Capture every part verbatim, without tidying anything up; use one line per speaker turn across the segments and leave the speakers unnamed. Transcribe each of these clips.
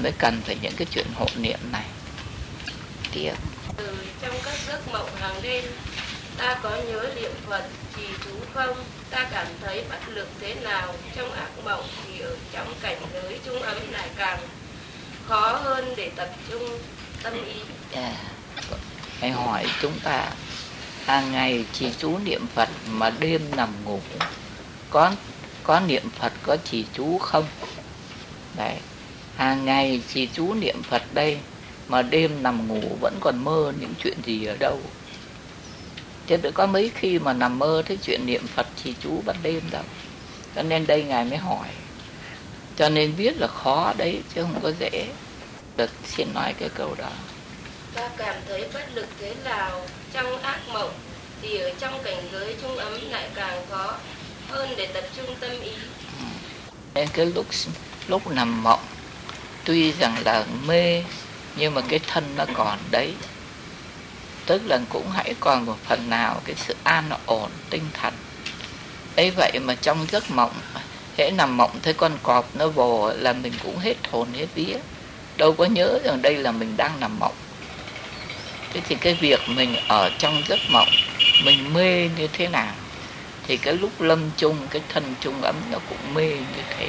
mới cần phải những cái chuyện hộ niệm này. Tiếp.
Từ trong các giấc mộng hàng đêm, ta có nhớ niệm Phật trì chú không? Ta cảm thấy bất lực thế nào? Trong ác mộng thì ở trong cảnh giới trung ấm lại càng khó hơn để tập trung tâm ý.
Yeah. Hãy hỏi chúng ta hàng ngày trì chú niệm Phật mà đêm nằm ngủ có có niệm Phật, có trì chú không? Đấy, hàng ngày trì chú niệm Phật đây mà đêm nằm ngủ vẫn còn mơ những chuyện gì ở đâu? Chứ đừng có mấy khi mà nằm mơ thấy chuyện niệm Phật trì chú ban đêm đâu. Cho nên đây Ngài mới hỏi. Cho nên biết là khó đấy chứ không có dễ. Được, xin nói cái câu đó.
Ta cảm thấy bất lực thế nào? Trong ác mộng thì ở trong cảnh giới trung ấm lại càng khó hơn để tập trung tâm ý.
Nên cái lúc lúc nằm mộng tuy rằng là mê nhưng mà cái thân nó còn đấy, tức là cũng hãy còn một phần nào cái sự an ổn tinh thần ấy. Vậy mà trong giấc mộng hễ nằm mộng thấy con cọp nó vồ là mình cũng hết hồn hết vía, đâu có nhớ rằng đây là mình đang nằm mộng. Thế thì cái việc mình ở trong giấc mộng mình mê như thế nào thì cái lúc lâm chung, cái thân chung ấm nó cũng mê như thế.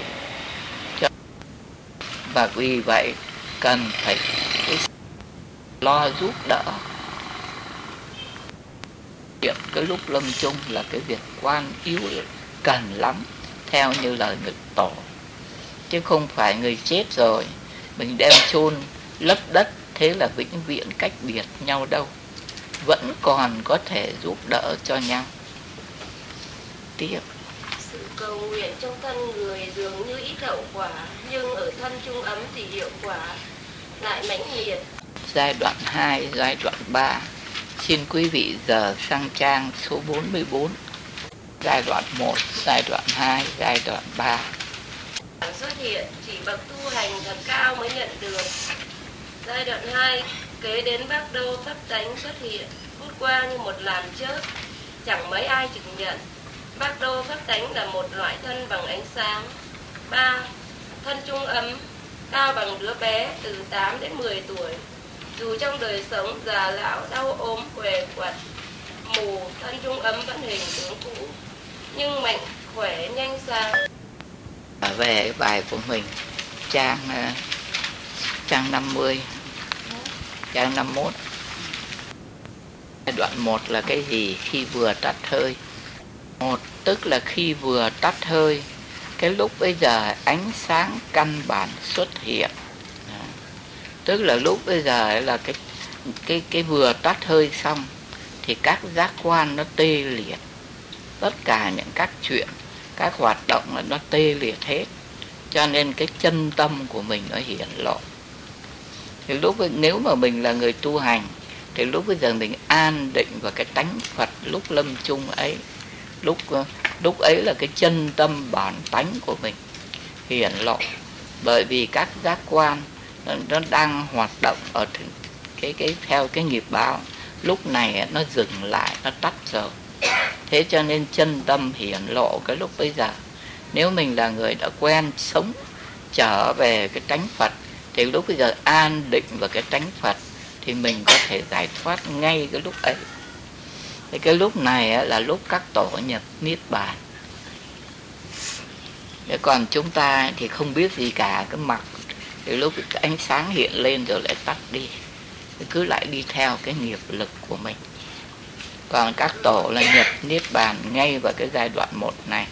Và vì vậy cần phải lo giúp đỡ. Cái lúc lâm chung là cái việc quan yếu cần lắm, theo như lời người tổ. Chứ không phải người chết rồi mình đem chôn lấp đất, thế là vĩnh viễn cách biệt nhau đâu. Vẫn còn có thể giúp đỡ cho nhau. Tiếp.
Sự cầu nguyện trong thân người dường như ít hậu quả, nhưng ở thân trung ấm thì hiệu quả lại mãnh liệt.
Giai đoạn hai, giai đoạn ba. Xin quý vị giờ sang trang số bốn mươi bốn. Giai đoạn một, giai đoạn hai, giai đoạn ba.
Xuất hiện chỉ bậc tu hành thật cao mới nhận được. Giai đoạn hai, kế đến Bác Đô Pháp Tánh xuất hiện, phút qua như một làn chớp, chẳng mấy ai chứng nhận. Bác Đô Pháp Tánh là một loại thân bằng ánh sáng. ba. Thân trung ấm, cao bằng đứa bé từ tám đến mười tuổi. Dù trong đời sống già lão đau ốm què quặt mù, thân trung ấm vẫn hình tướng cũ, nhưng mạnh khỏe nhanh sang.
Về bài của mình, trang trang năm mươi, trang năm mươi mốt. Đoạn một là cái gì? Khi vừa tắt hơi. Một tức là khi vừa tắt hơi, cái lúc bây giờ ánh sáng căn bản xuất hiện. Tức là lúc bây giờ là cái cái cái vừa tắt hơi xong thì các giác quan nó tê liệt. Tất cả những các chuyện, các hoạt động là nó tê liệt hết. Cho nên cái chân tâm của mình nó hiển lộ. Thì lúc nếu mà mình là người tu hành thì lúc bây giờ mình an định vào cái tánh Phật lúc lâm chung ấy. Lúc lúc ấy là cái chân tâm bản tánh của mình hiển lộ. Bởi vì các giác quan nó, nó đang hoạt động ở cái cái theo cái nghiệp báo. Lúc này nó dừng lại, nó tắt rồi. Thế cho nên chân tâm hiển lộ cái lúc bây giờ. Nếu mình là người đã quen sống trở về cái tánh Phật thì lúc bây giờ an định vào cái tánh Phật thì mình có thể giải thoát ngay cái lúc ấy. Thì cái lúc này là lúc các tổ nhập Niết Bàn. Thế còn chúng ta thì không biết gì cả, cái mặt thì lúc cái ánh sáng hiện lên rồi lại tắt đi, cứ lại đi theo cái nghiệp lực của mình. Còn các tổ là nhập Niết Bàn ngay vào cái giai đoạn một này.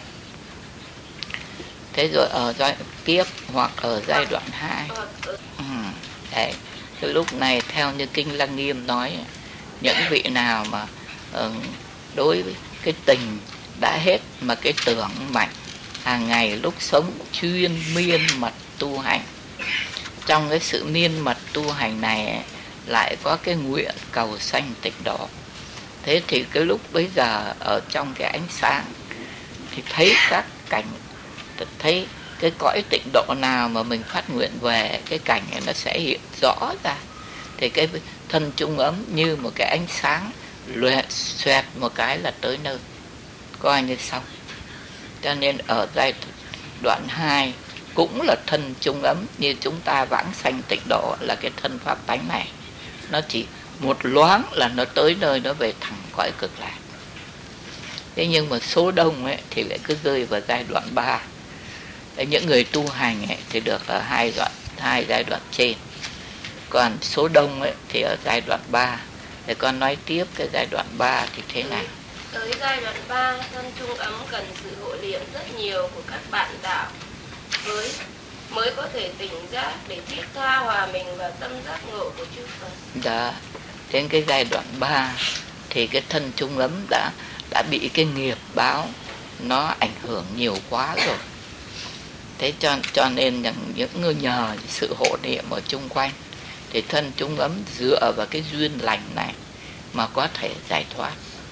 Thế rồi ở giai tiếp hoặc ở giai đoạn hai. Ừ, đấy. Cái lúc này theo như Kinh Lăng Nghiêm nói, những vị nào mà uh, đối với cái tình đã hết mà cái tưởng mạnh, hàng ngày lúc sống chuyên miên mật tu hành. Trong cái sự miên mật tu hành này lại có cái nguyện cầu sanh tịnh độ. Thế thì cái lúc bấy giờ ở trong cái ánh sáng thì thấy các cảnh, thấy cái cõi tịnh độ nào mà mình phát nguyện về, cái cảnh này nó sẽ hiện rõ ra. Thì cái thân trung ấm như một cái ánh sáng loẹt xoẹt một cái là tới nơi, coi như xong. Cho nên ở giai đoạn hai cũng là thân chung ấm, như chúng ta vãng sanh tịnh độ là cái thân pháp tánh này. Nó chỉ một loáng là nó tới nơi, nó về thẳng cõi cực lạc. Thế nhưng mà số đông ấy thì lại cứ rơi vào giai đoạn ba. Những người tu hành ấy thì được ở hai đoạn, hai giai đoạn trên. Còn số đông ấy thì ở giai đoạn ba. Để con nói tiếp cái giai đoạn ba thì thế nào?
Tới giai đoạn ba, thân trung ấm cần sự hộ niệm rất nhiều của các bạn đạo với mới có thể tỉnh giác để thiết tha hòa mình vào tâm giác ngộ của chư Phật.
Đó, đến cái giai đoạn ba thì cái thân trung ấm đã đã bị cái nghiệp báo nó ảnh hưởng nhiều quá rồi. Thế cho cho nên những người nhờ sự hộ niệm ở chung quanh thì thân trung ấm dựa vào cái duyên lành này mà có thể giải thoát.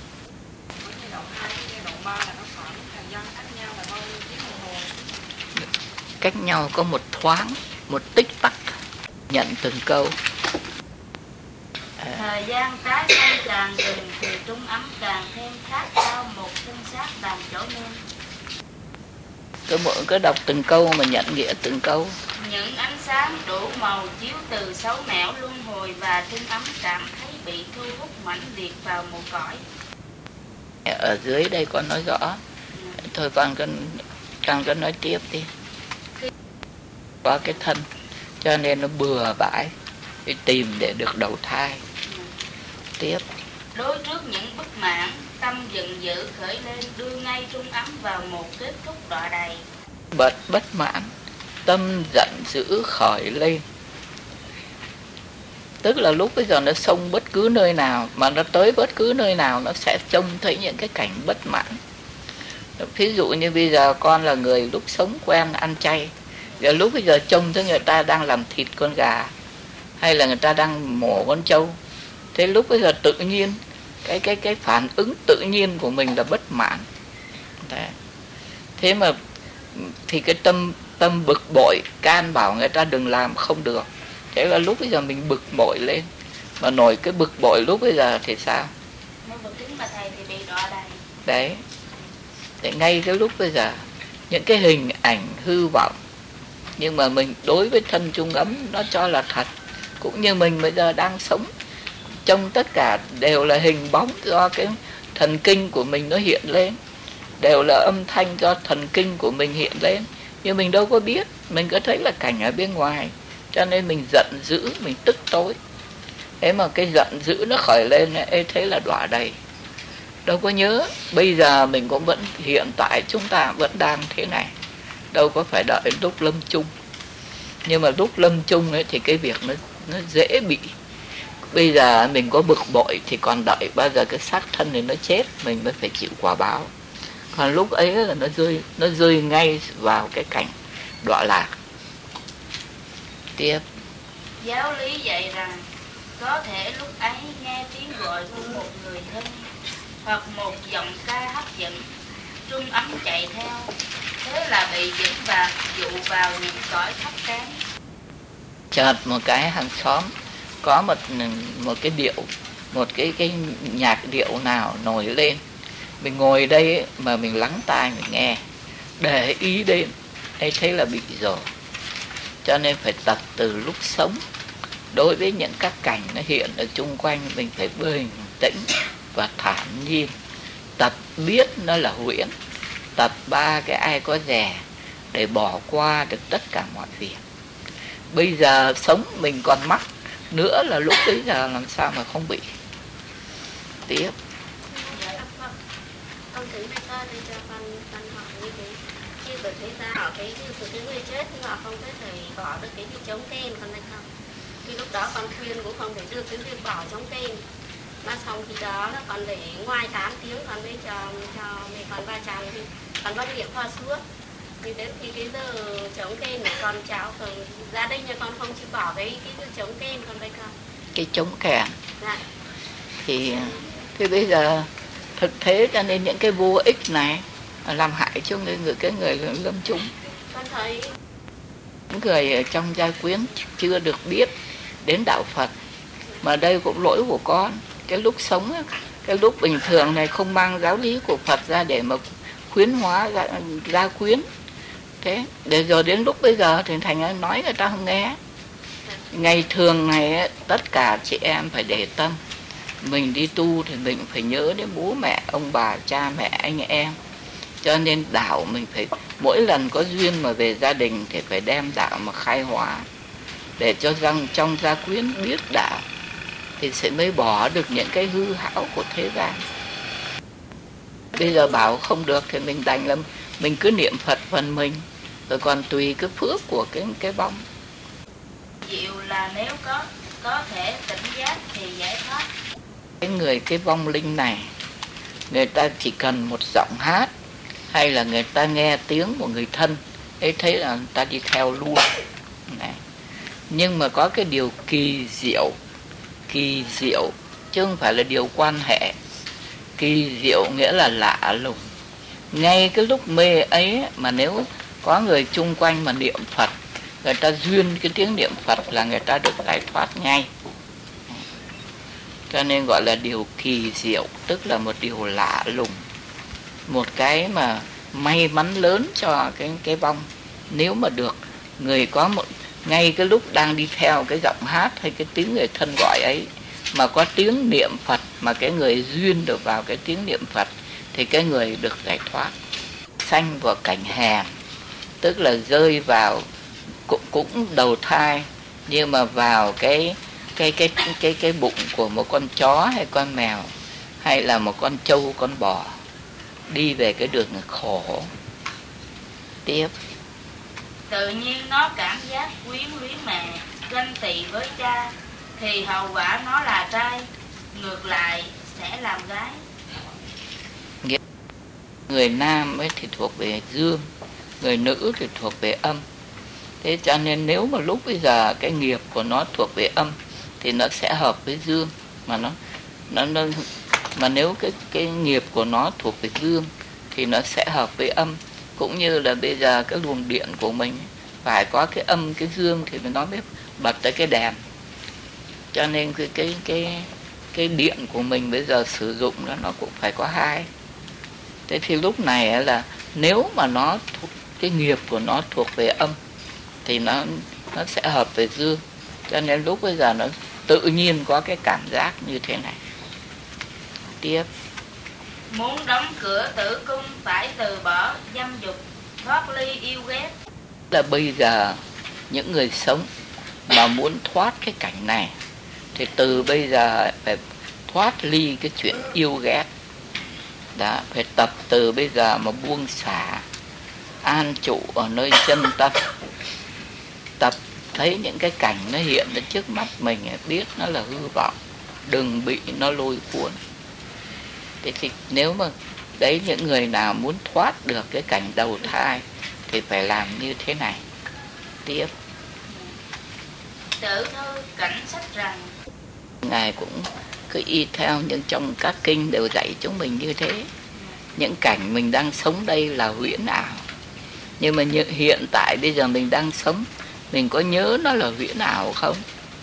Cách nhau có một thoáng, một tích tắc, nhận từng câu.
Thời gian trái cây càng gần thì trung ấm càng thêm khát khao một thân xác làm chỗ nên.
Cứ mỗi cứ đọc từng câu mà nhận nghĩa từng câu.
Những ánh sáng đủ màu chiếu từ xấu nẻo luân hồi và trung ấm cảm thấy bị thu hút mãnh liệt vào một cõi.
Ở dưới đây con nói rõ. Ừ. Thôi con con con có nói tiếp đi. Có cái thân cho nên nó bừa bãi đi tìm để được đầu thai. Ừ. Tiếp.
Đối trước những bất mãn, tâm giận dữ khởi lên đưa ngay trung ấm vào một kết thúc đọa đầy.
Bật bất mãn, tâm giận dữ khởi lên. Tức là lúc bây giờ nó xông bất cứ nơi nào, mà nó tới bất cứ nơi nào nó sẽ trông thấy những cái cảnh bất mãn. Ví dụ như bây giờ con là người lúc sống quen ăn chay, giờ lúc bây giờ trông thấy người ta đang làm thịt con gà hay là người ta đang mổ con trâu, thế lúc bây giờ tự nhiên cái cái cái phản ứng tự nhiên của mình là bất mãn. Đấy. Thế mà thì cái tâm tâm bực bội can bảo người ta đừng làm không được. Thế là lúc bây giờ mình bực bội lên, mà nổi cái bực bội lúc bây giờ thì sao?
Nó bực tính bà thầy thì bị đọa đầy.
Đấy. Để ngay cái lúc bây giờ những cái hình ảnh hư vọng, nhưng mà mình đối với thân trung ấm nó cho là thật. Cũng như mình bây giờ đang sống, trong tất cả đều là hình bóng do cái thần kinh của mình nó hiện lên, đều là âm thanh do thần kinh của mình hiện lên, nhưng mình đâu có biết, mình cứ thấy là cảnh ở bên ngoài, cho nên mình giận dữ, mình tức tối. Thế mà cái giận dữ nó khởi lên, ê, thế là đọa đầy. Đâu có nhớ, bây giờ mình cũng vẫn, hiện tại chúng ta vẫn đang thế này, đâu có phải đợi lúc lâm chung. Nhưng mà lúc lâm chung ấy thì cái việc nó, nó dễ bị. Bây giờ mình có bực bội thì còn đợi bao giờ cái xác thân này nó chết mình mới phải chịu quả báo. Còn lúc ấy là nó rơi, nó rơi ngay vào cái cảnh đọa lạc. Tiếp.
Giáo lý dạy rằng có thể lúc ấy nghe tiếng gọi của một người thân hoặc một giọng ca hấp dẫn, trung ấm chạy theo, thế là bị dẫn vào dụ vào những cõi thấp kém.
Chợt một cái hàng xóm có một một cái điệu, một cái cái nhạc điệu nào nổi lên, mình ngồi đây ấy, mà mình lắng tai mình nghe, để ý đến, hay thấy là bị rồi. Cho nên phải tập từ lúc sống. Đối với những các cảnh nó hiện ở chung quanh, mình phải bình tĩnh và thản nhiên. Tập biết nó là huyễn. Tập ba cái ai có dè để bỏ qua được tất cả mọi việc. Bây giờ sống mình còn mắc nữa là lúc bây giờ làm sao mà không bị. Tiếp.
Con thấy người ta thì cho con, con hỏi như thế. Khi bởi thế ta hỏi cái cái người chết nhưng họ không có thể bỏ được cái việc chống tên con hay không. Thì lúc đó con khuyên cũng không thể được cái việc bỏ chống tên. Mà xong khi đó là con để ngoài tám tiếng con mới cho cho mẹ con va chạm thì con bắt điện khoa suốt. Thì đến khi cái giờ chống tên của con cháu còn gia đình nhà con không chịu bỏ cái cái giờ chống tên con đây con.
Cái chống kèn.
Dạ.
Thì thì bây giờ thực thế cho nên những cái vô ích này làm hại cho người, người cái người lâm chung.
Con thấy
những người ở trong gia quyến chưa được biết đến đạo Phật, mà đây cũng lỗi của con. Cái lúc sống, cái lúc bình thường này không mang giáo lý của Phật ra để mà khuyến hóa gia, gia quyến, Thế để rồi đến lúc bây giờ thì thành ra nói người ta không nghe. Ngày thường này tất cả chị em phải để tâm. Mình đi tu thì mình phải nhớ đến bố mẹ, ông bà, cha mẹ, anh em. Cho nên đạo mình phải mỗi lần có duyên mà về gia đình thì phải đem đạo mà khai hóa, để cho rằng trong gia quyến biết đạo thì sẽ mới bỏ được những cái hư hão của thế gian. Bây giờ bảo không được thì mình đành là mình cứ niệm Phật phần mình, rồi còn tùy cái phước của cái cái vong.
Diệu là nếu có có thể tỉnh giác thì giải thoát.
Cái người cái vong linh này, người ta chỉ cần một giọng hát hay là người ta nghe tiếng của người thân ấy, thấy là người ta đi theo luôn này. Nhưng mà có cái điều kỳ diệu, kỳ diệu chứ không phải là điều quan hệ. Kỳ diệu nghĩa là lạ lùng. Ngay cái lúc mê ấy mà nếu có người chung quanh mà niệm Phật, người ta duyên cái tiếng niệm Phật là người ta được giải thoát ngay. Cho nên gọi là điều kỳ diệu, tức là một điều lạ lùng, một cái mà may mắn lớn cho cái cái vong. Nếu mà được người có một ngay cái lúc đang đi theo cái giọng hát hay cái tiếng người thân gọi ấy mà có tiếng niệm Phật, mà cái người duyên được vào cái tiếng niệm Phật thì cái người được giải thoát. Sanh vào cảnh hèn, tức là rơi vào cũng, cũng đầu thai, nhưng mà vào cái cái cái cái cái cái bụng của một con chó hay con mèo hay là một con trâu con bò, đi về cái đường khổ. Tiếp.
Tự nhiên nó cảm giác quyến luyến mẹ, ganh tị với cha, thì hậu quả nó là trai, ngược lại sẽ làm gái.
Người nam ấy thì thuộc về dương, người nữ thì thuộc về âm. Thế cho nên nếu mà lúc bây giờ cái nghiệp của nó thuộc về âm thì nó sẽ hợp với dương, mà nó nó, nó mà nếu cái cái nghiệp của nó thuộc về dương thì nó sẽ hợp với âm. Cũng như là bây giờ cái luồng điện của mình phải có cái âm cái dương thì nó mới bật tới cái đèn. Cho nên cái cái cái cái điện của mình bây giờ sử dụng đó nó cũng phải có hai. Thế thì lúc này là nếu mà nó thuộc, cái nghiệp của nó thuộc về âm thì nó nó sẽ hợp về dương. Cho nên lúc bây giờ nó tự nhiên có cái cảm giác như thế này. Tiếp.
Muốn đóng cửa tử cung phải từ bỏ dâm dục, thoát ly yêu ghét.
Là bây giờ những người sống mà muốn thoát cái cảnh này thì từ bây giờ phải thoát ly cái chuyện yêu ghét. Đó, phải tập từ bây giờ mà buông xả, an trụ ở nơi chân tâm. Tập thấy những cái cảnh nó hiện đến trước mắt mình, biết nó là hư vọng, đừng bị nó lôi cuốn. Thế thì nếu mà đấy những người nào muốn thoát được cái cảnh đầu thai thì phải làm như thế này. Tiếp.
Tử thư cảnh sách rằng
Ngài cũng cứ y theo những trong các kinh đều dạy chúng mình như thế. Những cảnh mình đang sống đây là huyễn ảo, nhưng mà hiện tại bây giờ mình đang sống, mình có nhớ nó là huyễn ảo không?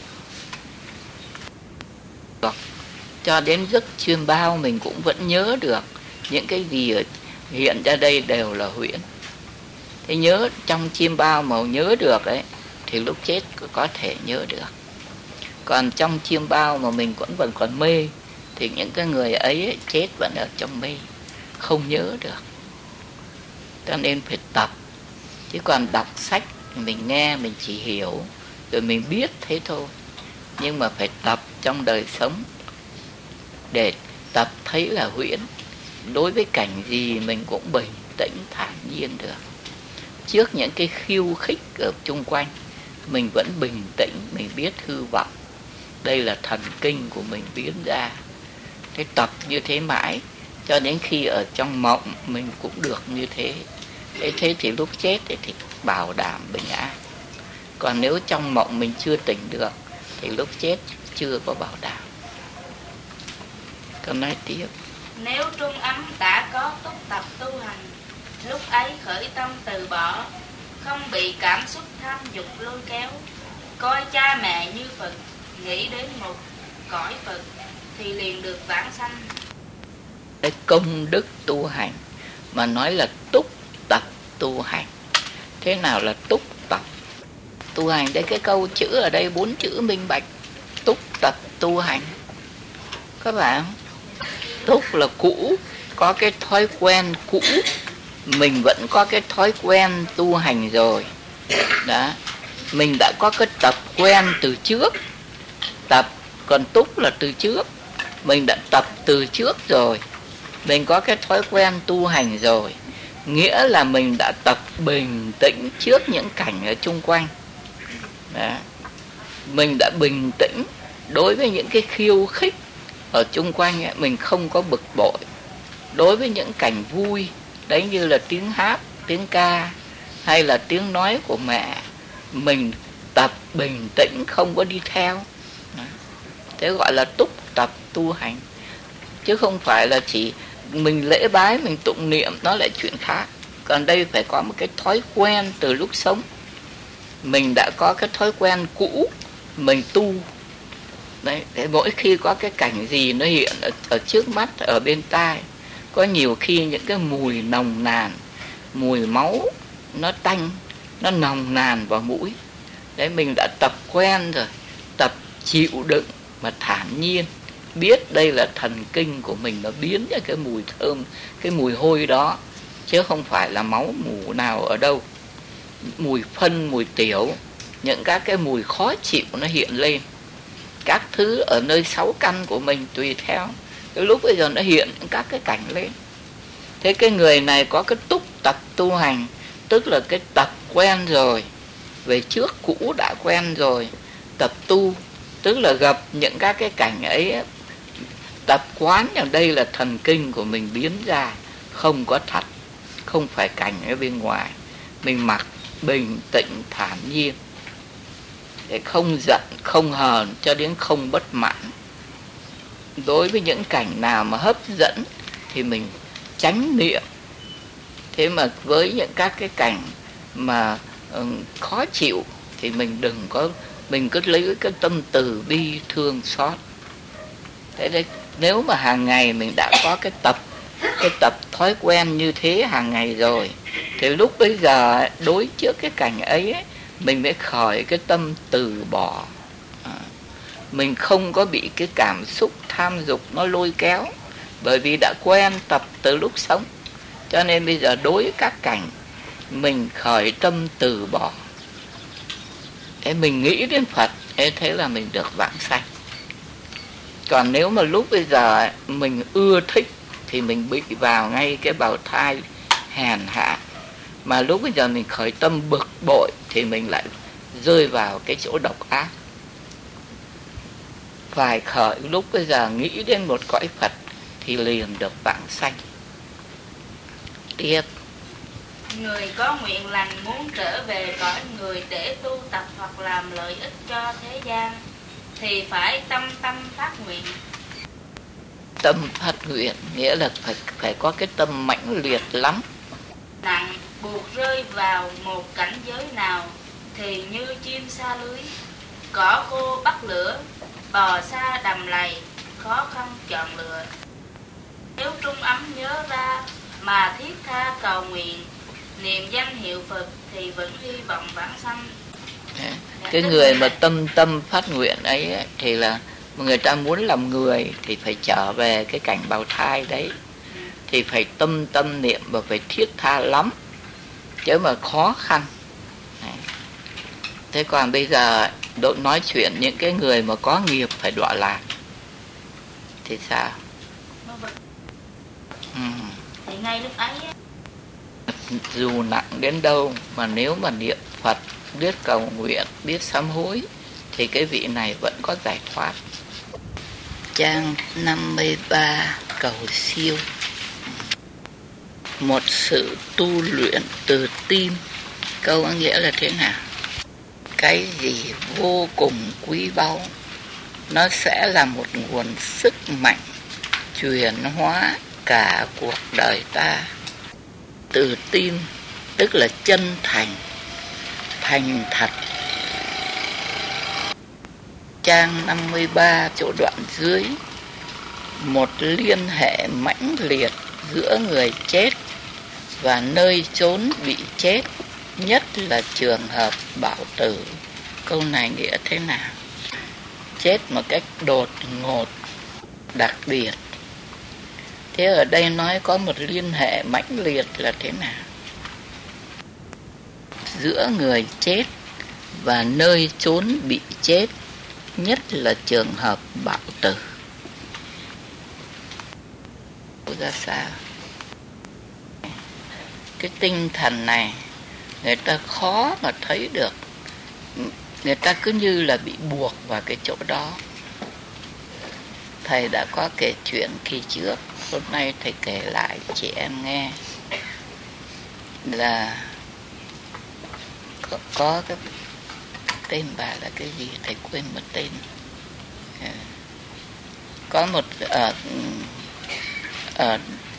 Cho đến giấc chiêm bao mình cũng vẫn nhớ được những cái gì ở hiện ra đây đều là huyễn. Thế nhớ trong chiêm bao mà nhớ được ấy thì lúc chết có thể nhớ được. Còn trong chiêm bao mà mình vẫn vẫn còn mê thì những cái người ấy, ấy chết vẫn ở trong mê, không nhớ được. Cho nên phải tập. Chứ còn đọc sách mình nghe mình chỉ hiểu rồi mình biết thế thôi. Nhưng mà phải tập trong đời sống để tập thấy là huyễn. Đối với cảnh gì mình cũng bình tĩnh thản nhiên được. Trước những cái khiêu khích ở chung quanh mình vẫn bình tĩnh, mình biết hư vọng. Đây là thần kinh của mình biến ra. Thế tập như thế mãi cho đến khi ở trong mộng mình cũng được như thế. Thế, thế thì lúc chết thì, thì bảo đảm bình an. Còn nếu trong mộng mình chưa tỉnh được thì lúc chết chưa có bảo đảm. Con nói tiếp.
Nếu trung ấm đã có túc tập tu hành, lúc ấy khởi tâm từ bỏ, không bị cảm xúc tham dục lôi kéo, coi cha mẹ như Phật, nghĩ đến một cõi Phật thì liền được vãng sanh.
Cái công đức tu hành mà nói là túc tập tu hành Thế nào là túc tập tu hành? Đấy, cái câu chữ ở đây bốn chữ minh bạch. Túc tập tu hành, các bạn. Túc là cũ, có cái thói quen cũ, mình vẫn có cái thói quen tu hành rồi. Đó, mình đã có cái tập quen từ trước. Tập, còn túc là từ trước. Mình đã tập từ trước rồi, mình có cái thói quen tu hành rồi, nghĩa là mình đã tập bình tĩnh trước những cảnh ở chung quanh. Đó, mình đã bình tĩnh đối với những cái khiêu khích ở chung quanh ấy, mình không có bực bội. Đối với những cảnh vui, đấy như là tiếng hát, tiếng ca hay là tiếng nói của mẹ, mình tập bình tĩnh, không có đi theo. Đó, thế gọi là túc tập tu hành. Chứ không phải là chỉ mình lễ bái, mình tụng niệm, nó lại chuyện khác. Còn đây phải có một cái thói quen từ lúc sống. Mình đã có cái thói quen cũ, mình tu. Đấy, để mỗi khi có cái cảnh gì nó hiện ở, ở trước mắt, ở bên tai, có nhiều khi những cái mùi nồng nàn, mùi máu nó tanh, nó nồng nàn vào mũi. Đấy, mình đã tập quen rồi, tập chịu đựng mà thản nhiên, biết đây là thần kinh của mình nó biến ra cái mùi thơm, cái mùi hôi đó, chứ không phải là máu mủ nào ở đâu. Mùi phân, mùi tiểu, những các cái mùi khó chịu nó hiện lên. Các thứ ở nơi sáu căn của mình tùy theo, cái lúc bây giờ nó hiện các cái cảnh lên. Thế cái người này có cái túc tập tu hành, tức là cái tập quen rồi, về trước cũ đã quen rồi. Tập tu tức là gặp những các cái cảnh ấy, tập quán rằng đây là thần kinh của mình biến ra, không có thật, không phải cảnh ở bên ngoài. Mình mặc bình tĩnh thản nhiên, để không giận, không hờn, cho đến không bất mãn. Đối với những cảnh nào mà hấp dẫn thì mình chánh niệm. Thế mà với những các cái cảnh mà uh, khó chịu thì mình đừng có, mình cứ lấy cái tâm từ bi thương xót. Thế đấy, nếu mà hàng ngày mình đã có cái tập, cái tập thói quen như thế hàng ngày rồi, thì lúc bây giờ đối trước cái cảnh ấy, ấy mình mới khởi cái tâm từ bỏ. À, mình không có bị cái cảm xúc tham dục nó lôi kéo, bởi vì đã quen tập từ lúc sống. Cho nên bây giờ đối các cảnh mình khởi tâm từ bỏ. Thế mình nghĩ đến Phật, thế là mình được vãng sanh. Còn nếu mà lúc bây giờ mình ưa thích thì mình bị vào ngay cái bào thai hèn hạ. Mà lúc bây giờ mình khởi tâm bực bội thì mình lại rơi vào cái chỗ độc ác. Phải khởi lúc bây giờ nghĩ đến một cõi Phật thì liền được vãng sanh. Tiếp.
Người có nguyện lành muốn trở về cõi người để tu tập hoặc làm lợi ích cho thế gian thì phải tâm tâm phát nguyện.
Tâm phát nguyện nghĩa là phải, phải có cái tâm mãnh liệt lắm.
Nặng buộc rơi vào một cảnh giới nào thì như chim sa lưới, cỏ khô bắt lửa, bò xa đầm lầy, khó khăn chọn lựa. Nếu trung ấm nhớ ra mà thiết tha cầu nguyện, niệm danh hiệu Phật thì vẫn hy vọng vãng sanh.
Cái người mà tâm tâm phát nguyện ấy, ấy thì là người ta muốn làm người thì phải trở về cái cảnh bào thai đấy, thì phải tâm tâm niệm và phải thiết tha lắm, chứ mà khó khăn. Thế còn bây giờ đội nói chuyện những cái người mà có nghiệp phải đọa lạc thì sao? Ừ.
Thì ngay lúc ấy
dù nặng đến đâu mà nếu mà niệm Phật, biết cầu nguyện, biết sám hối thì cái vị này vẫn có giải thoát. Trang năm mươi ba cầu siêu. Một sự tu luyện từ tim. Câu nghĩa là thế nào? Cái gì vô cùng quý báu, nó sẽ là một nguồn sức mạnh chuyển hóa cả cuộc đời ta. Từ tim tức là chân thành, thành thật. Trang năm mươi ba chỗ đoạn dưới. Một liên hệ mãnh liệt giữa người chết và nơi chốn bị chết nhất là trường hợp bảo tử. Câu này nghĩa thế nào? Chết một cách đột ngột, đặc biệt. Thế ở đây nói có một liên hệ mãnh liệt là thế nào? Giữa người chết và nơi chốn bị chết, nhất là trường hợp bạo tử. Ra sao? Cái tinh thần này người ta khó mà thấy được. Người ta cứ như là bị buộc vào cái chỗ đó. Thầy đã có kể chuyện kỳ trước, hôm nay thầy kể lại chị em nghe. Là có, có cái tên bà là cái gì thầy quên mất tên. Có một ở ở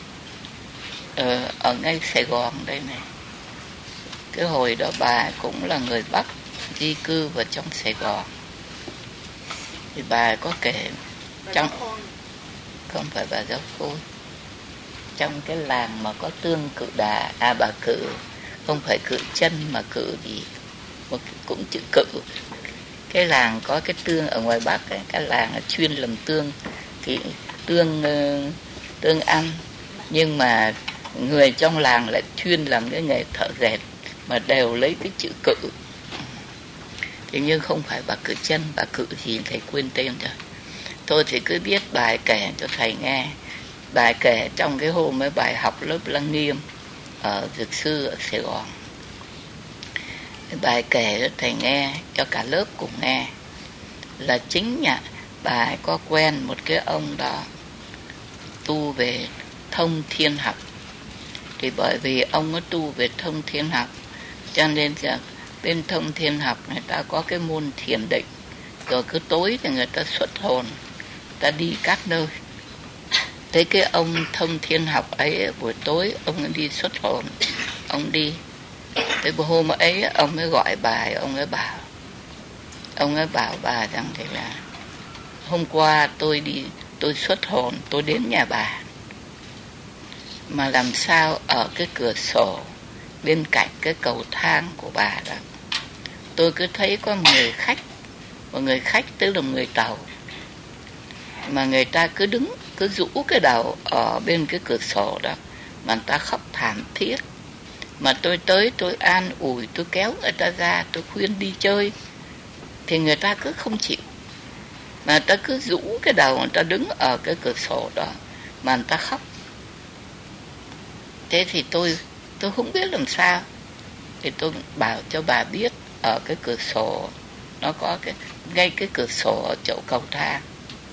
ở, ở ngay Sài Gòn đây này. Cái hồi đó bà cũng là người Bắc di cư vào trong Sài Gòn. Thì bà có kể trong không phải bà Giáo Khôi, trong cái làng mà có Tương Cự Đà, à bà Cự, không phải Cự Chân mà Cự gì, một cũng chữ Cự. Cái làng có cái tương ở ngoài Bắc ấy, cái làng chuyên làm tương, cái tương tương ăn, nhưng mà người trong làng lại chuyên làm cái nghề thợ dệt mà đều lấy cái chữ Cự. Thế nhưng không phải bà Cự Chân, bà Cự gì thầy quên tên rồi. Tôi thì cứ biết bài kể cho thầy nghe. Bài kể trong cái hôm mấy bài học lớp Lăng Nghiêm ở Dược Sư ở Sài Gòn. Bài kể cho thầy nghe, cho cả lớp cùng nghe. Là chính nhà bà có quen một cái ông đó tu về thông thiên học. Thì bởi vì ông có tu về thông thiên học, cho nên là bên thông thiên học người ta có cái môn thiền định. Rồi cứ tối thì người ta xuất hồn, ta đi các nơi. Thế cái ông thông thiên học ấy, buổi tối ông ấy đi xuất hồn, ông đi. Thế buổi hôm ấy ông ấy gọi bà, ông ấy bảo, ông ấy bảo bà rằng thế là hôm qua tôi đi, tôi xuất hồn, tôi đến nhà bà. Mà làm sao ở cái cửa sổ bên cạnh cái cầu thang của bà đó, tôi cứ thấy có một người khách, một người khách tức là người Tàu, mà người ta cứ đứng, cứ rũ cái đầu ở bên cái cửa sổ đó, mà người ta khóc thảm thiết. Mà tôi tới, tôi an ủi, tôi kéo người ta ra, tôi khuyên đi chơi, thì người ta cứ không chịu. Mà người ta cứ rũ cái đầu, người ta đứng ở cái cửa sổ đó, mà người ta khóc. Thế thì tôi, tôi không biết làm sao. Thì tôi bảo cho bà biết, ở cái cửa sổ, nó có cái ngay cái cửa sổ ở chỗ cầu thang.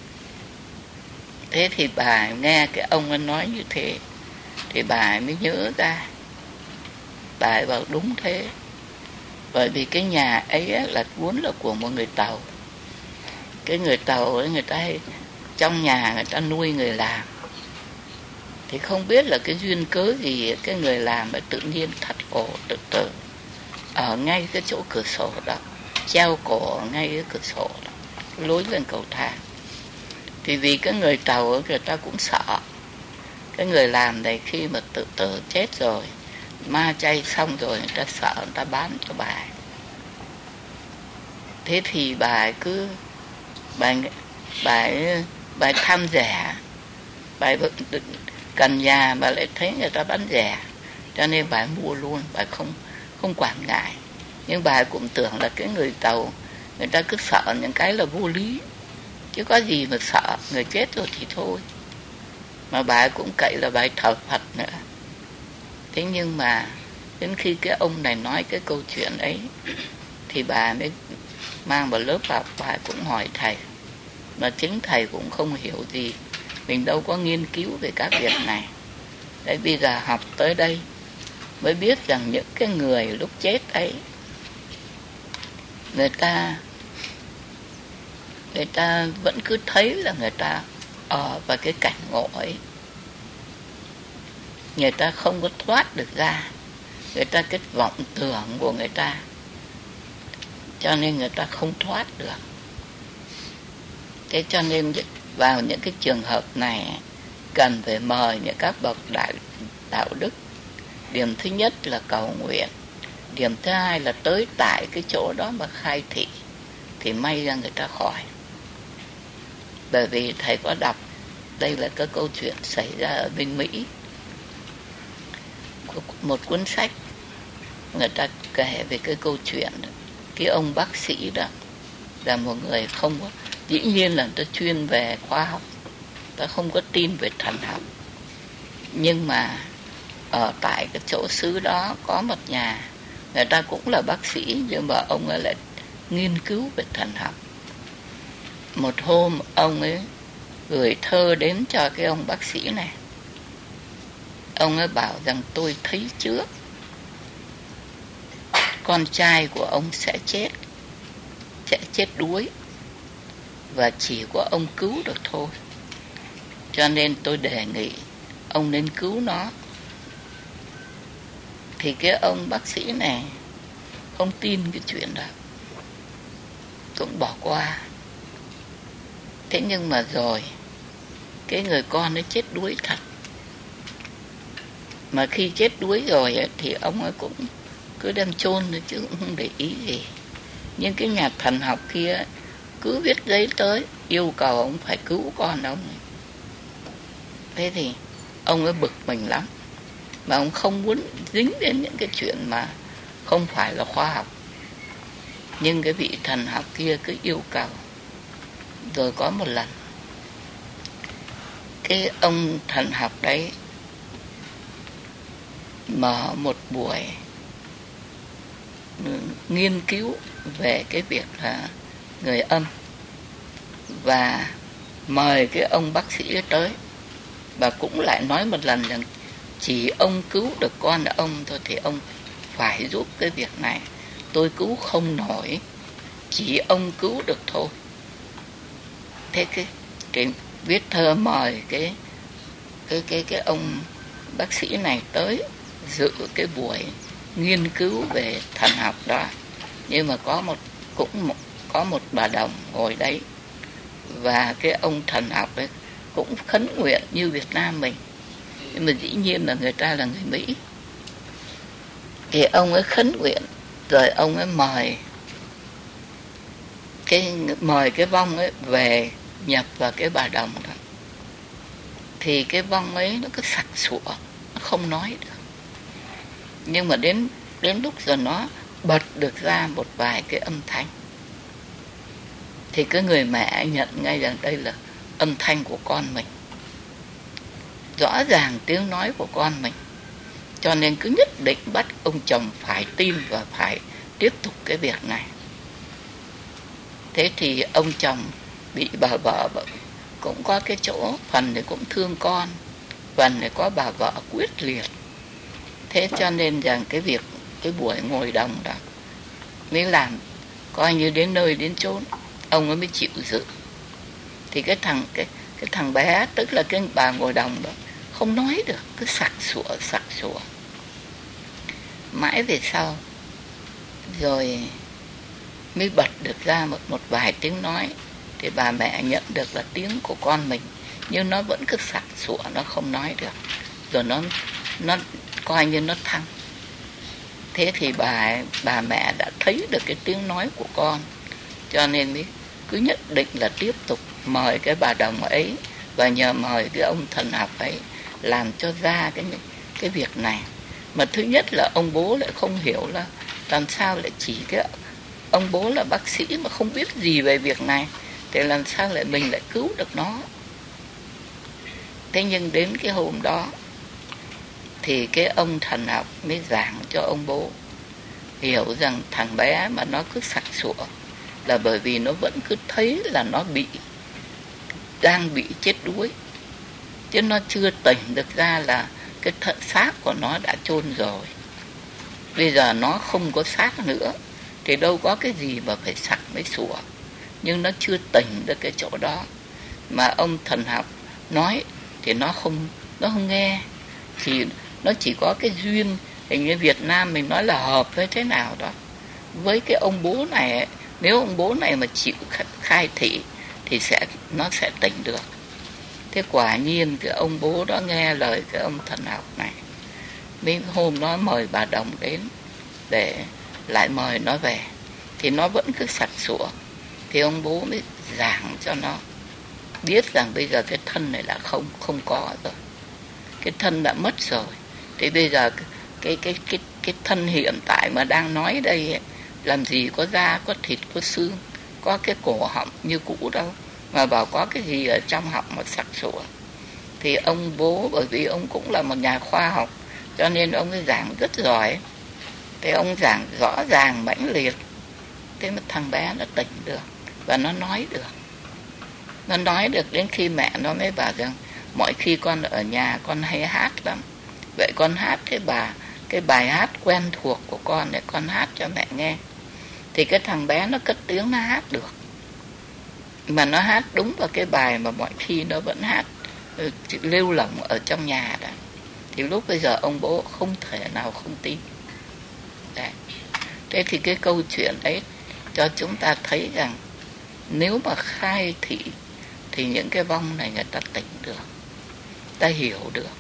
Thế thì bà nghe cái ông ấy nói như thế, thì bà mới nhớ ra. Bà ấy bảo đúng thế. Bởi vì cái nhà ấy là vốn là của một người Tàu. Cái người Tàu ấy, người ta hay trong nhà người ta nuôi người làm. Thì không biết là cái duyên cớ gì, cái người làm ấy tự nhiên thắt cổ tự tử ở ngay cái chỗ cửa sổ đó, treo cổ ở ngay cái cửa sổ đó, lối lên cầu thang. Thì vì cái người Tàu ấy, người ta cũng sợ cái người làm này khi mà tự tử chết rồi, ma chay xong rồi, người ta sợ, người ta bán cho bà. Thế thì bà cứ bà bà bà tham rẻ, bà cần nhà bà lại thấy người ta bán rẻ, cho nên bà mua luôn, bà không không quản ngại. Nhưng bà cũng tưởng là cái người Tàu, người ta cứ sợ những cái là vô lý, chứ có gì mà sợ, người chết rồi thì thôi. Mà bà cũng cậy là bà thờ Phật nữa. Thế nhưng mà đến khi cái ông này nói cái câu chuyện ấy, thì bà mới mang vào lớp học, bà cũng hỏi thầy. Mà chính thầy cũng không hiểu gì, mình đâu có nghiên cứu về các việc này. Đấy, bây giờ học tới đây mới biết rằng những cái người lúc chết ấy, người ta người ta vẫn cứ thấy là người ta ở vào cái cảnh ngộ ấy. Người ta không có thoát được ra. Người ta cái vọng tưởng của người ta, cho nên người ta không thoát được. Thế cho nên vào những cái trường hợp này cần phải mời những các bậc đại đạo đức. Điểm thứ nhất là cầu nguyện, Điểm thứ hai là tới tại cái chỗ đó mà khai thị thì may ra người ta khỏi. Bởi vì thầy có đọc, đây là cái câu chuyện xảy ra ở bên Mỹ, một cuốn sách người ta kể về cái câu chuyện đó. Cái ông bác sĩ đó là một người không có, dĩ nhiên là ta chuyên về khoa học, ta không có tin về thần học, nhưng mà ở tại cái chỗ xứ đó có một nhà, người ta cũng là bác sĩ nhưng mà ông ấy lại nghiên cứu về thần học. Một hôm ông ấy gửi thơ đến cho cái ông bác sĩ này. Ông ấy bảo rằng tôi thấy trước con trai của ông sẽ chết, sẽ chết đuối, và chỉ có ông cứu được thôi. Cho nên tôi đề nghị ông nên cứu nó. Thì cái ông bác sĩ này không tin cái chuyện đó, cũng bỏ qua. Thế nhưng mà rồi cái người con nó chết đuối thật. Mà khi chết đuối rồi ấy, thì ông ấy cũng cứ đem chôn thôi chứ cũng không để ý gì. Nhưng cái nhà thần học kia cứ viết giấy tới yêu cầu ông phải cứu con ông ấy. Thế thì ông ấy bực mình lắm, mà ông không muốn dính đến những cái chuyện mà không phải là khoa học. Nhưng cái vị thần học kia cứ yêu cầu. Rồi có một lần cái ông thần học đấy mở một buổi nghiên cứu về cái việc là người âm, và mời cái ông bác sĩ ấy tới, và cũng lại nói một lần rằng chỉ ông cứu được con ông thôi thì ông phải giúp cái việc này, tôi cứu không nổi, chỉ ông cứu được thôi. Thế cái, cái viết thơ mời cái cái cái cái ông bác sĩ này tới dự cái buổi nghiên cứu về thần học đó. Nhưng mà có một cũng một, có một bà đồng ngồi đấy, và cái ông thần học ấy cũng khấn nguyện như Việt Nam mình, nhưng mà dĩ nhiên là người ta là người Mỹ. Thì ông ấy khấn nguyện rồi ông ấy mời cái mời cái vong ấy về nhập vào cái bà đồng đó. Thì cái vong ấy nó cứ sặc sụa, nó không nói được. Nhưng mà đến đến lúc giờ nó bật được ra một vài cái âm thanh, thì cái người mẹ nhận ngay rằng đây là âm thanh của con mình, rõ ràng tiếng nói của con mình. Cho nên cứ nhất định bắt ông chồng phải tin và phải tiếp tục cái việc này. Thế thì ông chồng bị bà vợ cũng có cái chỗ phần thì cũng thương con, phần thì có bà vợ quyết liệt. Thế cho nên rằng cái việc cái buổi ngồi đồng đó mới làm coi như đến nơi đến chốn, ông ấy mới chịu dự. Thì cái thằng cái cái thằng bé, tức là cái bà ngồi đồng đó, không nói được, cứ sặc sụa sặc sụa. Mãi về sau rồi mới bật được ra một một vài tiếng nói. Thì bà mẹ nhận được là tiếng của con mình, nhưng nó vẫn cứ sặc sụa, nó không nói được. Rồi nó nó coi như nó thăng. Thế thì bà bà mẹ đã thấy được cái tiếng nói của con, cho nên mới cứ nhất định là tiếp tục mời cái bà đồng ấy và nhờ mời cái ông thần học ấy làm cho ra cái cái việc này. Mà thứ nhất là ông bố lại không hiểu là làm sao lại chỉ cái ông bố là bác sĩ mà không biết gì về việc này, thì làm sao lại mình lại cứu được nó. Thế nhưng đến cái hôm đó thì cái ông thần học mới giảng cho ông bố hiểu rằng thằng bé mà nó cứ sặc sụa là bởi vì nó vẫn cứ thấy là nó bị đang bị chết đuối, chứ nó chưa tỉnh được ra là cái thận xác của nó đã chôn rồi. Bây giờ nó không có xác nữa thì đâu có cái gì mà phải sặc mới sủa. Nhưng nó chưa tỉnh được cái chỗ đó, mà ông thần học nói thì nó không nó không nghe. Thì nó chỉ có cái duyên, hình như Việt Nam mình nói là hợp với thế nào đó với cái ông bố này ấy. Nếu ông bố này mà chịu khai thị thì sẽ nó sẽ tỉnh được. Thế quả nhiên cái ông bố đó nghe lời cái ông thần học này. Mấy hôm đó mời bà đồng đến để lại mời nó về, thì nó vẫn cứ sặc sụa. Thì ông bố mới giảng cho nó biết rằng bây giờ cái thân này là không không có rồi, cái thân đã mất rồi. Thì bây giờ cái cái cái cái thân hiện tại mà đang nói đây ấy, làm gì có da, có thịt, có xương, có cái cổ họng như cũ đâu, mà bảo có cái gì ở trong họng mà sặc sụa. Thì ông bố, bởi vì ông cũng là một nhà khoa học, cho nên ông ấy giảng rất giỏi. Thì ông giảng rõ ràng mãnh liệt. Thế mà thằng bé nó tỉnh được và nó nói được. Nó nói được đến khi mẹ nó mới bảo rằng mọi khi con ở nhà con hay hát lắm, vậy con hát cái bà cái bài hát quen thuộc của con để con hát cho mẹ nghe. Thì cái thằng bé nó cất tiếng nó hát được, mà nó hát đúng vào cái bài mà mọi khi nó vẫn hát lêu lỏng ở trong nhà đó. Thì lúc bây giờ ông bố không thể nào không tin. Đấy. Thế thì cái câu chuyện ấy cho chúng ta thấy rằng nếu mà khai thị thì những cái vong này người ta tỉnh được, ta hiểu được.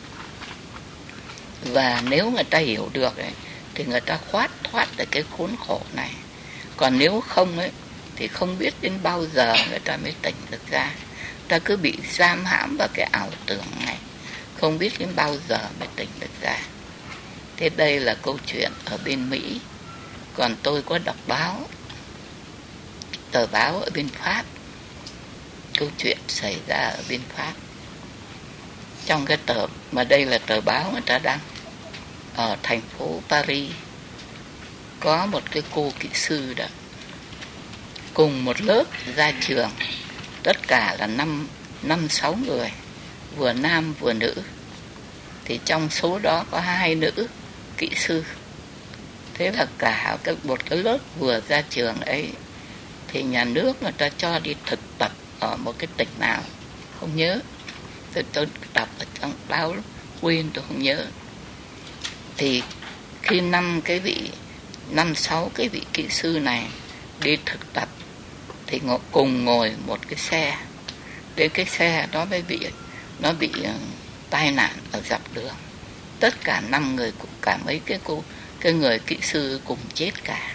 Và nếu người ta hiểu được ấy, thì người ta thoát thoát được cái khốn khổ này. Còn nếu không ấy, thì không biết đến bao giờ người ta mới tỉnh được ra. Ta cứ bị giam hãm vào cái ảo tưởng này, không biết đến bao giờ mới tỉnh được ra. Thế đây là câu chuyện ở bên Mỹ. Còn tôi có đọc báo, tờ báo ở bên Pháp, câu chuyện xảy ra ở bên Pháp. Trong cái tờ, mà đây là tờ báo người ta đăng, ở thành phố Paris có một cái cô kỹ sư đó, cùng một lớp ra trường, tất cả là năm năm sáu người, vừa nam vừa nữ. Thì trong số đó có hai nữ kỹ sư. Thế là cả cái một cái lớp vừa ra trường ấy thì nhà nước người ta cho đi thực tập ở một cái tỉnh nào không nhớ, tôi tôi đọc ở trong báo quên, tôi không nhớ. Thì khi năm cái vị năm sáu cái vị kỹ sư này đi thực tập thì ngồi, cùng ngồi một cái xe. Đến cái xe đó mới bị nó bị uh, tai nạn ở dọc đường. Tất cả năm người, cả mấy cái cô cái người kỹ sư cùng chết cả.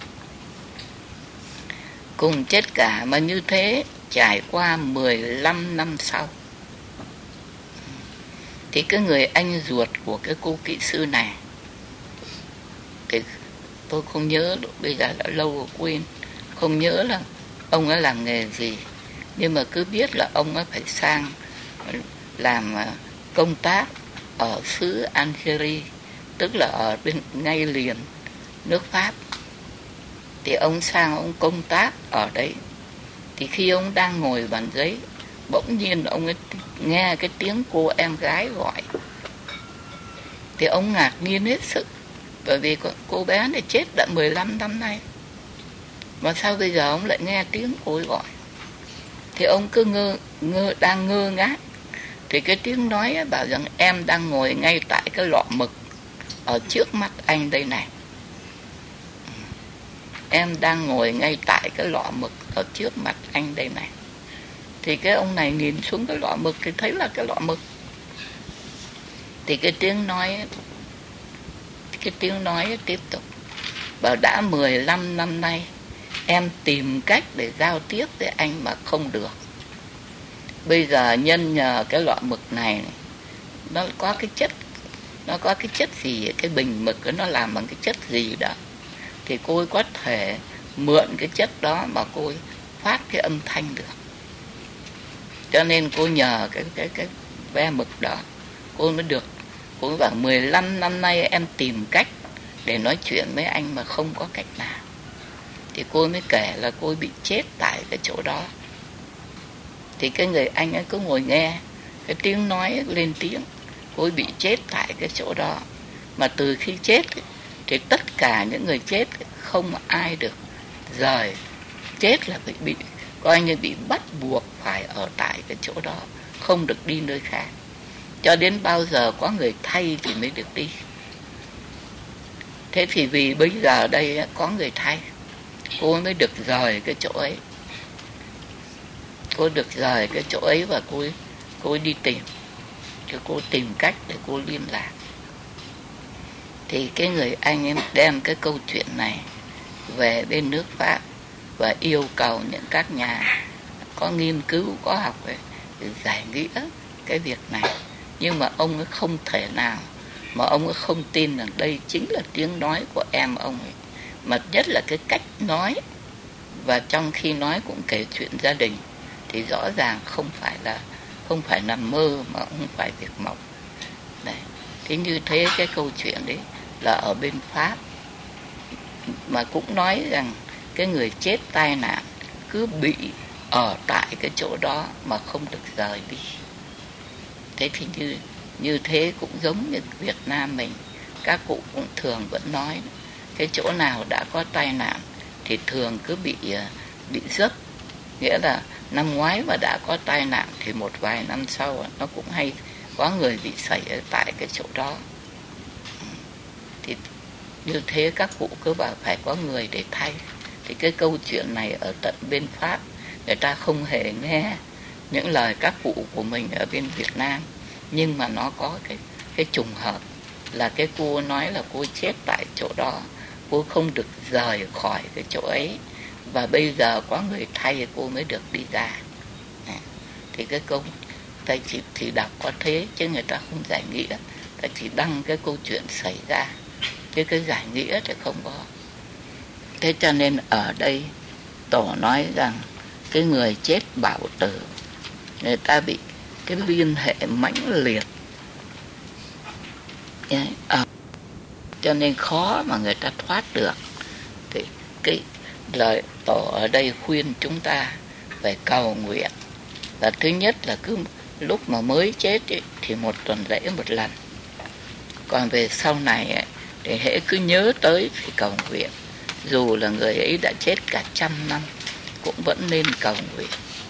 Cùng chết cả, mà như thế trải qua mười lăm năm sau. Thì cái người anh ruột của cái cô kỹ sư này, thì tôi không nhớ, bây giờ đã lâu rồi quên, không nhớ là ông ấy làm nghề gì. Nhưng mà cứ biết là ông ấy phải sang làm công tác ở xứ Algeria, tức là ở bên ngay liền nước Pháp. Thì ông sang ông công tác ở đấy. Thì khi ông đang ngồi bàn giấy, bỗng nhiên ông ấy nghe cái tiếng cô em gái gọi. Thì ông ngạc nhiên hết sức, bởi vì cô bé này chết đã mười lăm năm nay, mà sao bây giờ ông lại nghe tiếng cô ấy gọi. Thì ông cứ ngơ, ngơ đang ngơ ngác. Thì cái tiếng nói ấy bảo rằng em đang ngồi ngay tại cái lọ mực ở trước mắt anh đây này. Em đang ngồi ngay tại cái lọ mực ở trước mặt anh đây này. Thì cái ông này nhìn xuống cái lọ mực thì thấy là cái lọ mực. Thì cái tiếng nói Cái tiếng nói tiếp tục bảo đã mười lăm năm nay em tìm cách để giao tiếp với anh mà không được. Bây giờ nhân nhờ cái lọ mực này, này nó có cái chất Nó có cái chất gì, cái bình mực đó, nó làm bằng cái chất gì đó, thì cô ấy có thể mượn cái chất đó mà cô ấy phát cái âm thanh được. Cho nên cô nhờ cái cái cái ve mực đó, cô mới được. Cô ấy bảo mười lăm năm nay em tìm cách để nói chuyện với anh mà không có cách nào. Thì cô ấy mới kể là cô ấy bị chết tại cái chỗ đó. Thì cái người anh ấy cứ ngồi nghe cái tiếng nói lên tiếng, cô ấy bị chết tại cái chỗ đó. Mà từ khi chết thì tất cả những người chết không ai được rời. Chết là bị, bị coi như bị bắt buộc phải ở tại cái chỗ đó, không được đi nơi khác. Cho đến bao giờ có người thay thì mới được đi. Thế thì vì bây giờ đây có người thay, cô mới được rời cái chỗ ấy. Cô được rời cái chỗ ấy và cô ấy, cô ấy đi tìm. Chứ cô tìm cách để cô liên lạc. Thì cái người anh em đem cái câu chuyện này về bên nước Pháp và yêu cầu những các nhà có nghiên cứu, có học về giải nghĩa cái việc này. Nhưng mà ông ấy không thể nào mà ông ấy không tin rằng đây chính là tiếng nói của em ông ấy, mà nhất là cái cách nói. Và trong khi nói cũng kể chuyện gia đình, thì rõ ràng không phải là không phải nằm mơ, mà không phải việc mộng. Đấy. Thế như thế cái câu chuyện đấy là ở bên Pháp, mà cũng nói rằng cái người chết tai nạn cứ bị ở tại cái chỗ đó mà không được rời đi. Thế thì như như thế cũng giống như Việt Nam mình, các cụ cũng thường vẫn nói cái chỗ nào đã có tai nạn thì thường cứ bị bị dấp, nghĩa là năm ngoái mà đã có tai nạn thì một vài năm sau nó cũng hay có người bị xảy ở tại cái chỗ đó. Thì như thế các cụ cứ bảo phải có người để thay. Thì cái câu chuyện này ở tận bên Pháp, người ta không hề nghe những lời các cụ của mình ở bên Việt Nam, nhưng mà nó có cái cái trùng hợp là cái cô nói là cô chết tại chỗ đó, cô không được rời khỏi cái chỗ ấy, và bây giờ có người thay cô mới được đi ra. Thì cái câu ta chỉ thì đọc có thế, chứ người ta không giải nghĩa, ta chỉ đăng cái câu chuyện xảy ra, chứ cái giải nghĩa thì không có. Thế cho nên ở đây Tổ nói rằng cái người chết bảo tử, người ta bị cái liên hệ mãnh liệt, à, cho nên khó mà người ta thoát được. Thì cái lời Tổ ở đây khuyên chúng ta phải cầu nguyện. Là thứ nhất là cứ lúc mà mới chết ấy, thì một tuần lễ một lần. Còn về sau này ấy, thì hễ cứ nhớ tới thì cầu nguyện. Dù là người ấy đã chết cả trăm năm cũng vẫn nên cầu nguyện.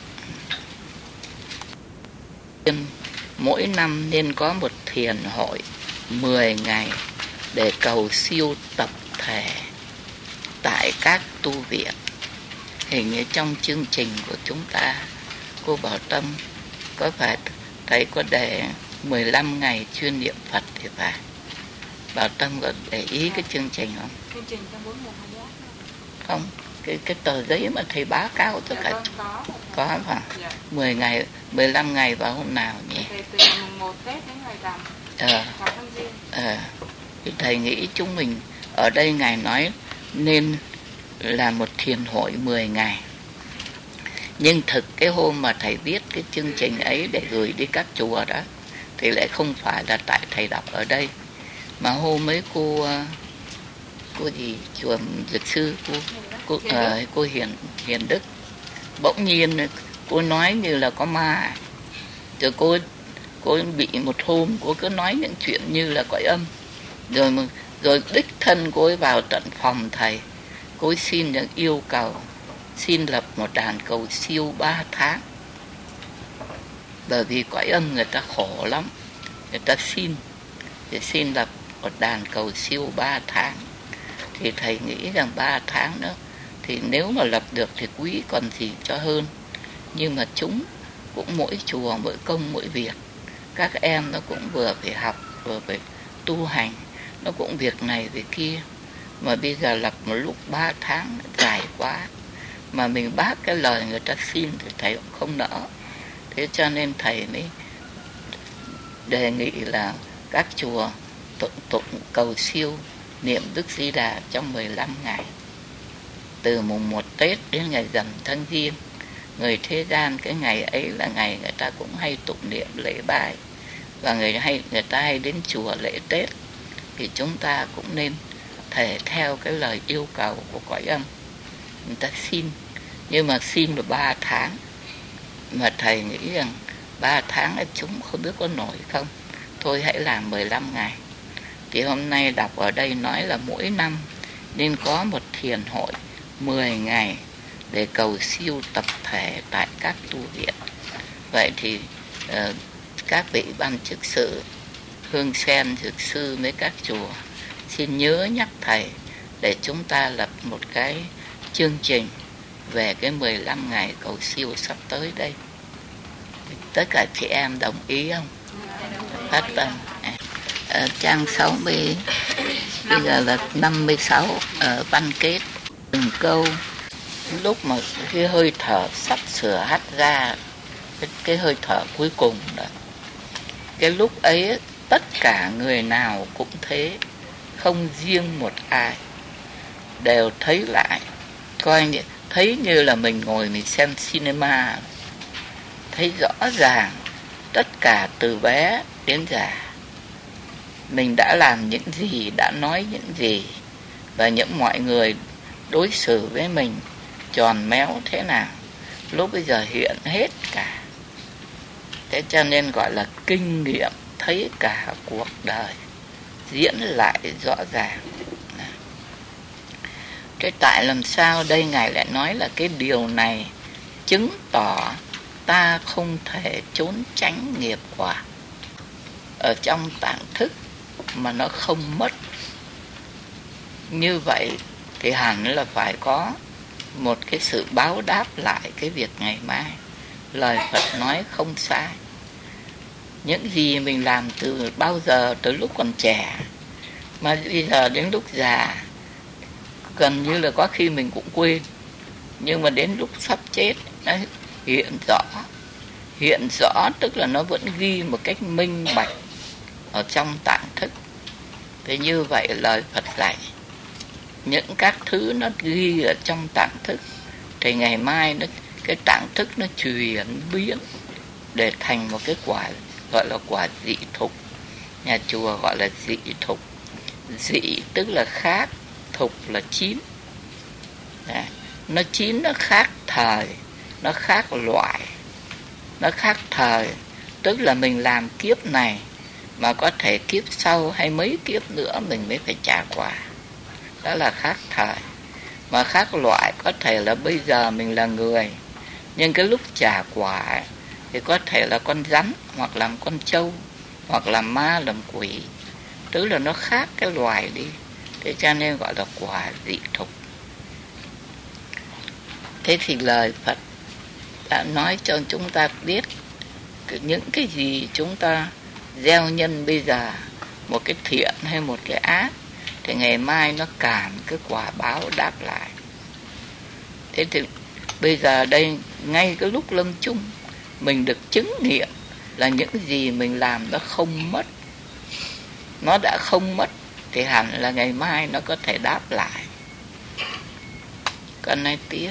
Mỗi năm nên có một thiền hội mười ngày để cầu siêu tập thể tại các tu viện. Hình như trong chương trình của chúng ta, cô Bảo Tâm có phải thấy có để mười lăm ngày chuyên niệm Phật thì phải. Bảo Tâm có để ý cái chương trình không?
Chương trình trong bốn mùa hai giác
không? Cái cái tờ giấy mà thầy báo cáo tất cả.
Dạ, vâng, có.
Có phải?
Dạ.
mười ngày, mười lăm ngày vào hôm nào nhỉ?
Từ, từ ngày mùng một Tết đến ngày rằm.
Ờ.
Vào tháng Giêng.
Ờ. Thì thầy nghĩ chúng mình ở đây Ngài nói nên là một thiền hội mười ngày. Nhưng thực cái hôm mà thầy viết cái chương trình ấy để gửi đi các chùa đó, thì lại không phải là tại thầy đọc ở đây, mà hôm ấy cô cô gì chùa Dược Sư, cô cô, uh, cô Hiền Hiền Đức, bỗng nhiên cô nói như là có ma. Rồi cô cô bị một hôm cô cứ nói những chuyện như là cõi âm. Rồi rồi đích thân cô ấy vào tận phòng thầy, cô ấy xin những yêu cầu, xin lập một đàn cầu siêu ba tháng. Bởi vì cõi âm người ta khổ lắm, người ta xin để xin lập một đàn cầu siêu ba tháng. Thì thầy nghĩ rằng ba tháng nữa thì nếu mà lập được thì quý còn gì cho hơn. Nhưng mà chúng cũng mỗi chùa mỗi công mỗi việc, các em nó cũng vừa phải học vừa phải tu hành, nó cũng việc này việc kia. Mà bây giờ lập một lúc ba tháng dài quá, mà mình bác cái lời người ta xin thì thầy cũng không nỡ. Thế cho nên thầy mới đề nghị là các chùa tụng tụng cầu siêu niệm Đức Di Đà trong mười lăm ngày, từ mùng một Tết đến ngày rằm tháng Giêng. Người thế gian cái ngày ấy là ngày người ta cũng hay tụng niệm lễ bái, và người hay người ta hay đến chùa lễ Tết. Thì chúng ta cũng nên thể theo cái lời yêu cầu của cõi âm, người ta xin. Nhưng mà xin được ba tháng, mà thầy nghĩ rằng ba tháng ấy chúng không biết có nổi không, thôi hãy làm mười lăm ngày. Thì hôm nay đọc ở đây nói là mỗi năm nên có một thiền hội mười ngày để cầu siêu tập thể tại các tu viện. Vậy thì uh, các vị ban chức sự Hương Sen, Dược Sư với các chùa xin nhớ nhắc thầy để chúng ta lập một cái chương trình về cái mười lăm ngày cầu siêu sắp tới đây. Tất cả chị em đồng ý không? Phát tâm. À, trang sáu mươi Bây giờ là năm mươi sáu ở văn kết từng câu. Lúc mà cái hơi thở sắp sửa hắt ra, cái, cái hơi thở cuối cùng đó, cái lúc ấy tất cả người nào cũng thế, không riêng một ai, đều thấy lại, coi như thấy như là mình ngồi mình xem cinema, thấy rõ ràng tất cả từ bé đến già mình đã làm những gì, đã nói những gì, và những mọi người đối xử với mình tròn méo thế nào, lúc bây giờ hiện hết cả. Thế cho nên gọi là kinh nghiệm thấy cả cuộc đời diễn lại rõ ràng. Thế tại làm sao đây Ngài lại nói là cái điều này chứng tỏ ta không thể trốn tránh nghiệp quả ở trong tạng thức mà nó không mất. Như vậy thì hẳn là phải có một cái sự báo đáp lại cái việc ngày mai. Lời Phật nói không sai. Những gì mình làm từ bao giờ, từ lúc còn trẻ, mà bây giờ đến lúc già gần như là có khi mình cũng quên, nhưng mà đến lúc sắp chết nó hiện rõ. Hiện rõ tức là nó vẫn ghi một cách minh bạch ở trong tạng thức. Thế như vậy lời Phật dạy, những các thứ nó ghi ở trong tạng thức thì ngày mai nó, cái tạng thức nó chuyển biến để thành một cái quả gọi là quả dị thục. Nhà chùa gọi là dị thục. Dị tức là khác, thục là chín. Đấy. Nó chín, nó khác thời, nó khác loại, nó khác thời, tức là mình làm kiếp này mà có thể kiếp sau hay mấy kiếp nữa mình mới phải trả quả. Đó là khác thời. Mà khác loại có thể là bây giờ mình là người, nhưng cái lúc trả quả thì có thể là con rắn, hoặc làm con trâu, hoặc làm ma làm quỷ. Tức là nó khác cái loài đi. Thế cho nên gọi là quả dị thục. Thế thì lời Phật đã nói cho chúng ta biết những cái gì chúng ta gieo nhân bây giờ, một cái thiện hay một cái ác, thì ngày mai nó cảm cái quả báo đáp lại. Thế thì bây giờ đây, ngay cái lúc lâm chung, mình được chứng nghiệm là những gì mình làm nó không mất. Nó đã không mất thì hẳn là ngày mai nó có thể đáp lại. Còn nói tiếp,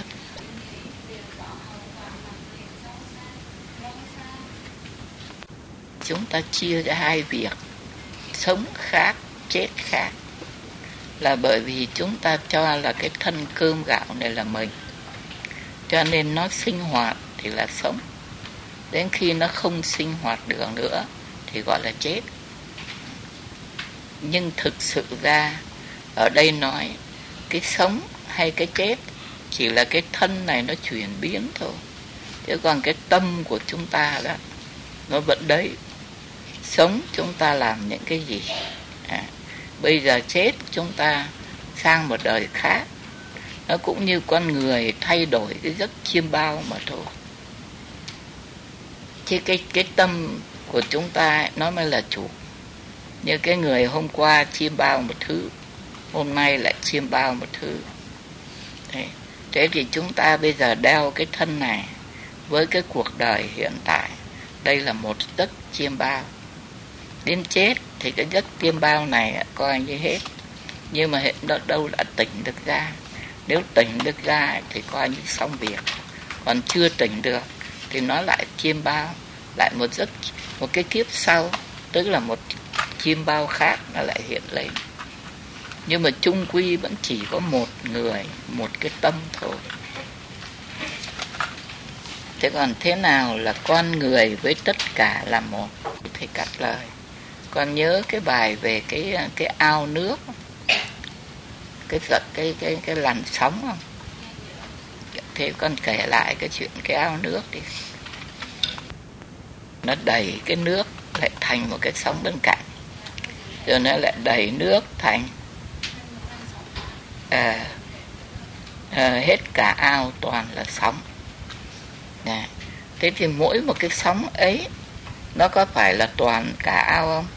chúng ta chia ra hai việc, sống khác, chết khác, là bởi vì chúng ta cho là cái thân cơm gạo này là mình, cho nên nó sinh hoạt thì là sống. Đến khi nó không sinh hoạt được nữa thì gọi là chết. Nhưng thực sự ra ở đây nói cái sống hay cái chết chỉ là cái thân này nó chuyển biến thôi, chứ còn cái tâm của chúng ta đó nó vẫn đấy. Sống chúng ta làm những cái gì, à, bây giờ chết chúng ta sang một đời khác. Nó cũng như con người thay đổi cái giấc chiêm bao mà thôi. Chứ cái, cái tâm của chúng ta nó mới là chủ. Như cái người hôm qua chiêm bao một thứ, hôm nay lại chiêm bao một thứ. Thế, thế thì chúng ta bây giờ đeo cái thân này với cái cuộc đời hiện tại, đây là một giấc chiêm bao. Đến chết thì cái giấc chiêm bao này coi như hết. Nhưng mà hiện đâu, đâu đã tỉnh được ra. Nếu tỉnh được ra thì coi như xong việc. Còn chưa tỉnh được thì nó lại chiêm bao, lại một giấc, một cái kiếp sau, tức là một chiêm bao khác nó lại hiện lên. Nhưng mà chung quy vẫn chỉ có một người, một cái tâm thôi. Thế còn thế nào là con người với tất cả là một? Thầy cắt lời. Con nhớ cái bài về cái cái ao nước, cái giật cái cái cái làn sóng không? Thế con kể lại cái chuyện cái ao nước đi. Nó đẩy cái nước lại thành một cái sóng bên cạnh, rồi nó lại đẩy nước thành à, à, hết cả ao toàn là sóng. Nè, thế thì mỗi một cái sóng ấy nó có phải là toàn cả ao không?